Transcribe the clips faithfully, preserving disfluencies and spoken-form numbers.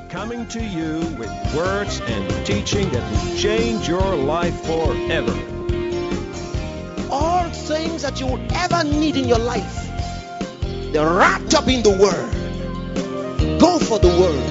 coming to you with words and teaching that will change your life forever. All things that you will ever need in your life, they're wrapped up in the Word. Go for the Word.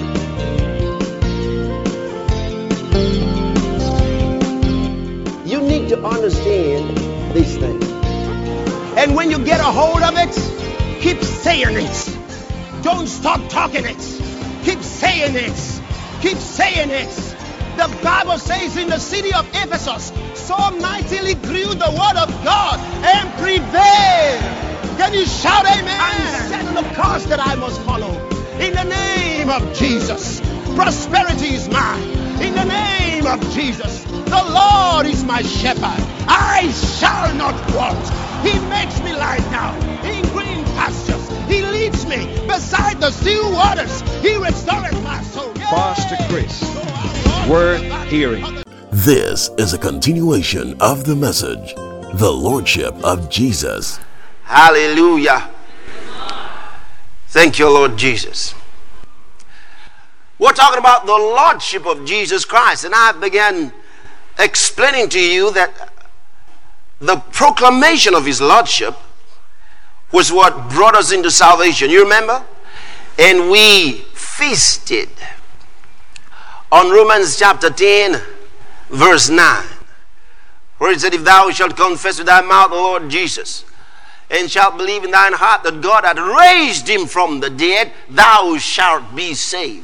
You need to understand these things. And when you get a hold of it, keep saying it. Don't stop talking it. Keep saying it. Keep saying it. The Bible says in the city of Ephesus, so mightily grew the word of God and prevailed. Can you shout amen? And set the course that I must follow. In the name of Jesus. Prosperity is mine. In the name of Jesus. The Lord is my shepherd. I shall not want. He makes me lie down in green pastures. He leads me beside the still waters. He restores my soul. Yeah. Pastor Chris, worth hearing. This is a continuation of the message, the Lordship of Jesus. Hallelujah. Thank you, Lord Jesus. We're talking about the Lordship of Jesus Christ, and I began explaining to you that the proclamation of His Lordship was what brought us into salvation. You remember? And we feasted on Romans chapter ten, verse nine, where it said, if thou shalt confess with thy mouth the Lord Jesus, and shalt believe in thine heart that God hath raised him from the dead, thou shalt be saved.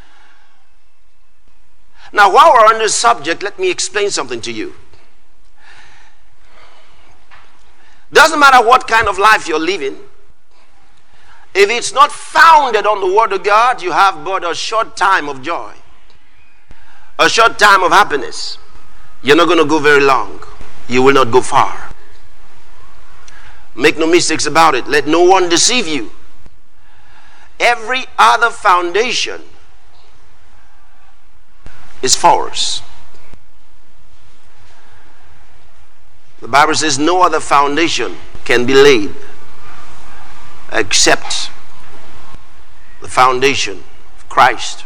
Now, while we're on this subject, let me explain something to you. Doesn't matter what kind of life you're living, if it's not founded on the Word of God, you have but a short time of joy, a short time of happiness. You're not going to go very long. You will not go far. Make no mistakes about it. Let no one deceive you. Every other foundation is false. The Bible says no other foundation can be laid except the foundation of Christ.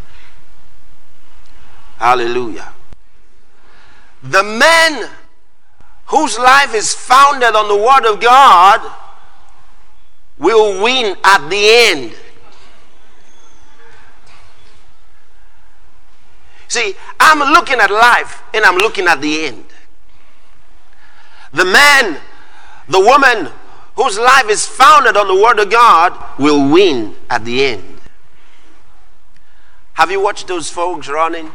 Hallelujah. The man whose life is founded on the Word of God will win at the end. See, I'm looking at life and I'm looking at the end. The man, the woman whose life is founded on the Word of God will win at the end. Have you watched those folks running?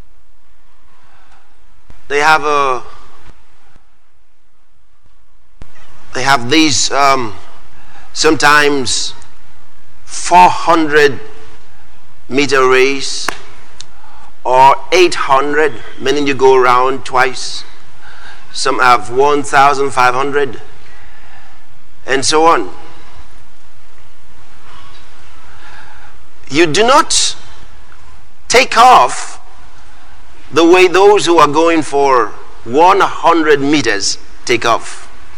They have a they have these um, sometimes four hundred meter race or eight hundred, meaning you go around twice. Some have one thousand five hundred and so on. You do not take off the way those who are going for one hundred meters take off.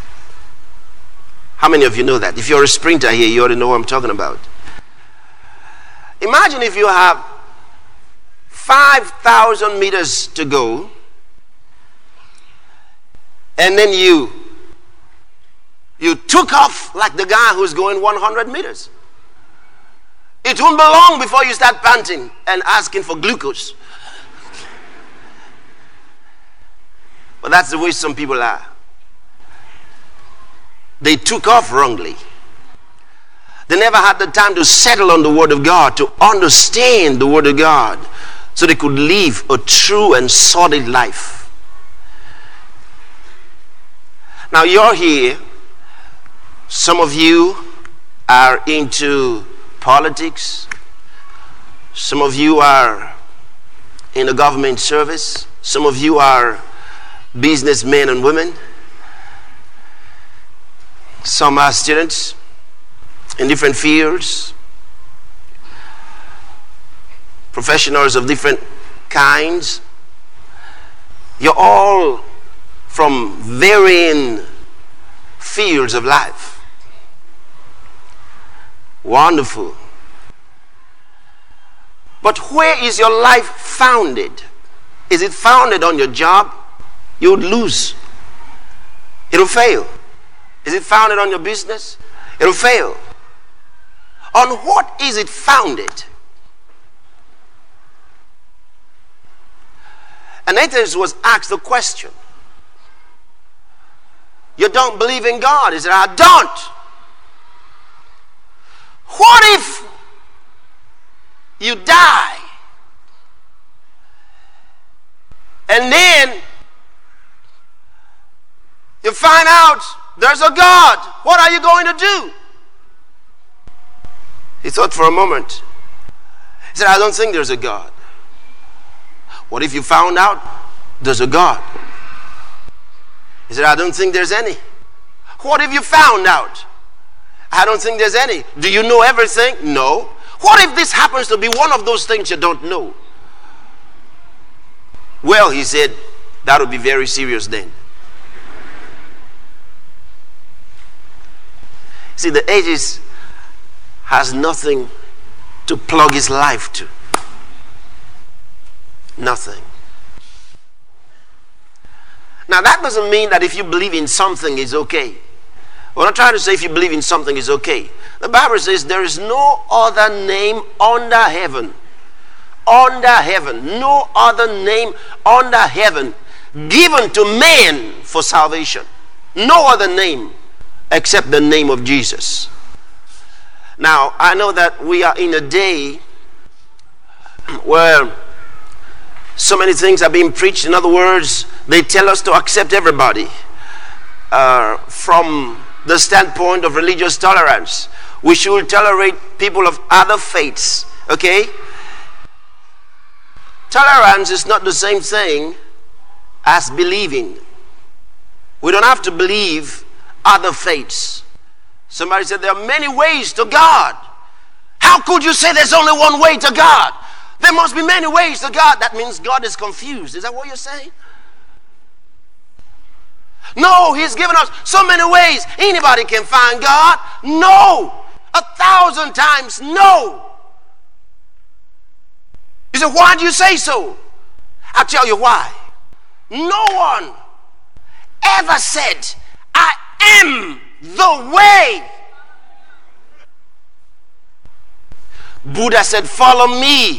How many of you know that? If you're a sprinter here, you ought to know what I'm talking about. Imagine if you have five thousand meters to go, and then you you took off like the guy who's going one hundred meters. It won't be long before you start panting and asking for glucose. But that's the way some people are. They took off wrongly. They never had the time to settle on the Word of God, to understand the Word of God, so they could live a true and solid life. Now you're here. Some of you are into politics. Some of you are in a government service. Some of you are businessmen and women. Some are students in different fields. Professionals of different kinds. You're all from varying fields of life. Wonderful. But where is your life founded? Is it founded on your job? You would lose. It'll fail. Is it founded on your business? It'll fail. On what is it founded? And Atheist was asked the question. You don't believe in God? He said, I don't. What if you die and then you find out there's a God? What are you going to do? He thought for a moment. He said, I don't think there's a God. What if you found out there's a God? He said, I don't think there's any. What if you found out? I don't think there's any. Do you know everything? No. What if this happens to be one of those things you don't know? Well, he said, that would be very serious then. See, the atheist has nothing to plug his life to. Nothing. Now that doesn't mean that if you believe in something is okay. We're not trying to say if you believe in something is okay. The Bible says there is no other name under heaven. Under heaven. No other name under heaven given to man for salvation. No other name except the name of Jesus. Now I know that we are in a day where so many things are being preached. In other words, they tell us to accept everybody uh, from the standpoint of religious tolerance. We should tolerate people of other faiths. Okay? Tolerance is not the same thing as believing. We don't have to believe other faiths. Somebody said there are many ways to God. How could you say there's only one way to God? There must be many ways to God. That means God is confused. Is that what you're saying? No, he's given us so many ways. Anybody can find God. No. A thousand times no. You say, why do you say so? I'll tell you why. No one ever said, I am the way. Buddha said, follow me.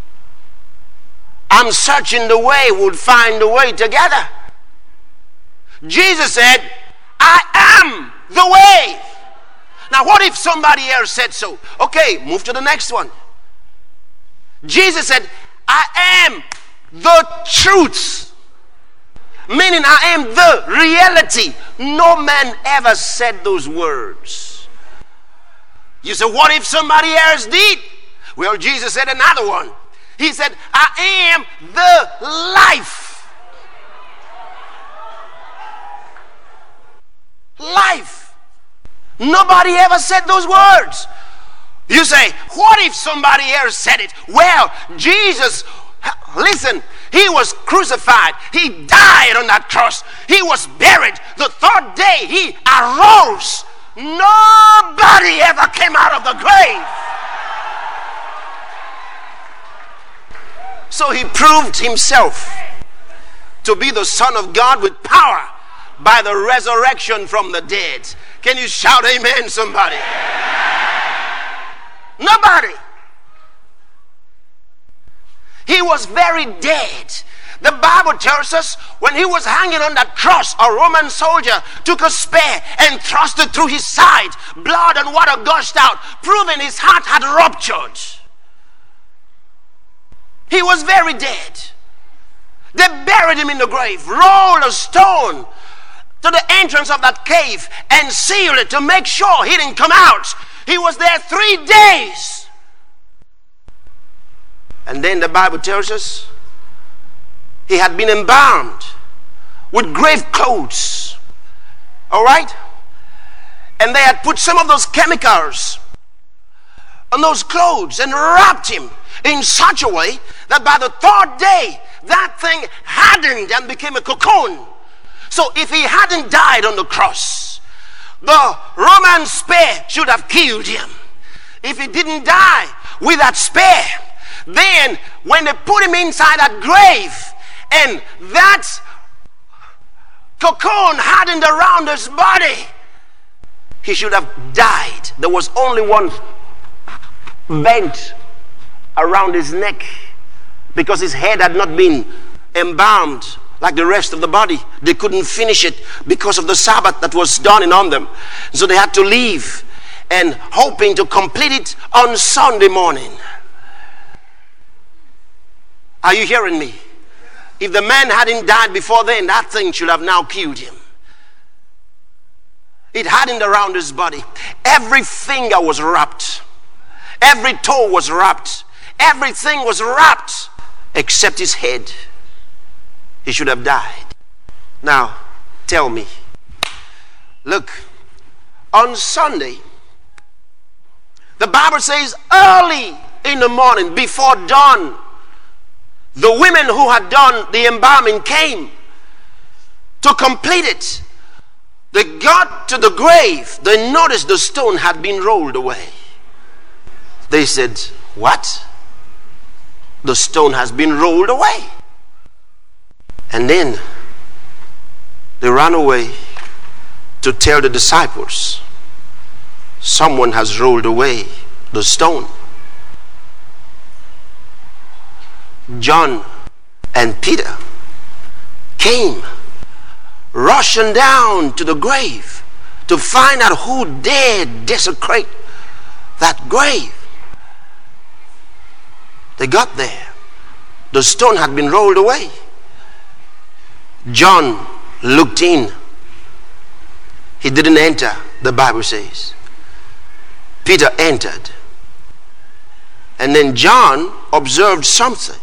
I'm searching the way, we'll find the way together. Jesus said, I am the way. Now what if somebody else said so? Okay, move to the next one. Jesus said, I am the truth. Meaning I am the reality. No man ever said those words. You say, what if somebody else did? Well, Jesus said another one. He said, I am the life. Life. Nobody ever said those words. You say, what if somebody else said it? Well, Jesus, listen, he was crucified. He died on that cross. He was buried. The third day he arose. Nobody ever came out of the grave. So he proved himself to be the Son of God with power by the resurrection from the dead. Can you shout amen, somebody? Nobody. He was very dead. The Bible tells us when he was hanging on that cross, a Roman soldier took a spear and thrust it through his side. Blood and water gushed out, proving his heart had ruptured. He was very dead. They buried him in the grave, rolled a stone to the entrance of that cave and sealed it to make sure he didn't come out. He was there three days. And then the Bible tells us he had been embalmed with grave clothes. All right? And they had put some of those chemicals on those clothes and wrapped him in such a way that by the third day that thing hardened and became a cocoon. So if he hadn't died on the cross, the Roman spear should have killed him. If he didn't die with that spear, Then when they put him inside that grave, and that cocoon hardened around his body, he should have died. There was only one bent around his neck, because his head had not been embalmed like the rest of the body. They couldn't finish it because of the Sabbath that was dawning on them. So they had to leave, and hoping to complete it on Sunday morning. Are you hearing me? If the man hadn't died before then, that thing should have now killed him. It hardened around his body. Every finger was wrapped. Every toe was wrapped. Everything was wrapped except his head. He should have died. Now, tell me. Look, on Sunday, the Bible says early in the morning, before dawn, the women who had done the embalming came to complete it. They got to the grave. They noticed the stone had been rolled away. They said, what? The stone has been rolled away. And then they ran away to tell the disciples, someone has rolled away the stone. John and Peter came rushing down to the grave to find out who dared desecrate that grave. They got there. The stone had been rolled away. John looked in. He didn't enter, the Bible says. Peter entered. And then John observed something.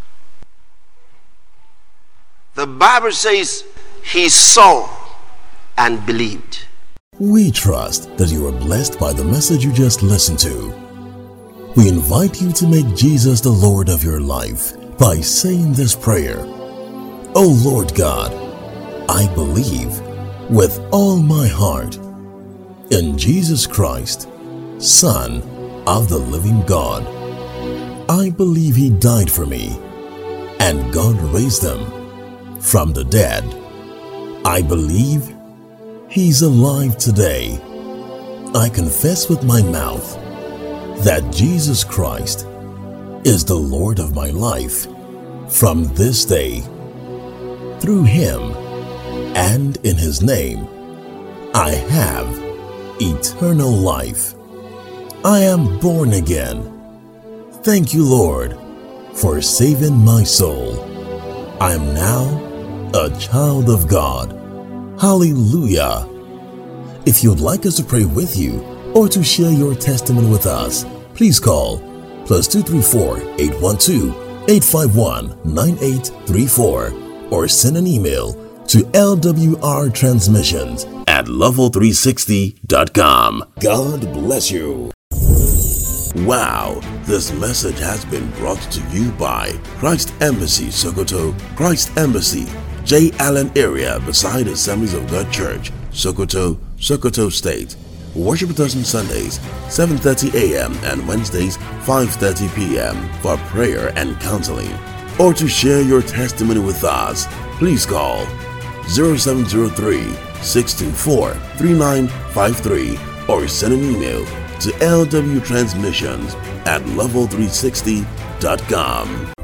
The Bible says he saw and believed. We trust that you are blessed by the message you just listened to. We invite you to make Jesus the Lord of your life by saying this prayer. O Lord God, I believe with all my heart in Jesus Christ, Son of the living God. I believe He died for me and God raised Him from the dead. I believe He's alive today. I confess with my mouth that Jesus Christ is the Lord of my life from this day. Through Him and in His name, I have eternal life. I am born again. Thank you, Lord, for saving my soul. I am now a child of God. Hallelujah. If you'd like us to pray with you or to share your testimony with us, please call plus two three four, eight one two, eight five one, nine eight three four or send an email to L W R transmissions at level three sixty dot com. God bless you. Wow, this message has been brought to you by Christ Embassy Sokoto, Christ Embassy, J. Allen area beside Assemblies of God Church, Sokoto, Sokoto State. Worship with us on Sundays, seven thirty a m and Wednesdays, five thirty p m for prayer and counseling. Or to share your testimony with us, please call zero seven zero three, six two four, three nine five three or send an email to L W transmissions at level three sixty dot com.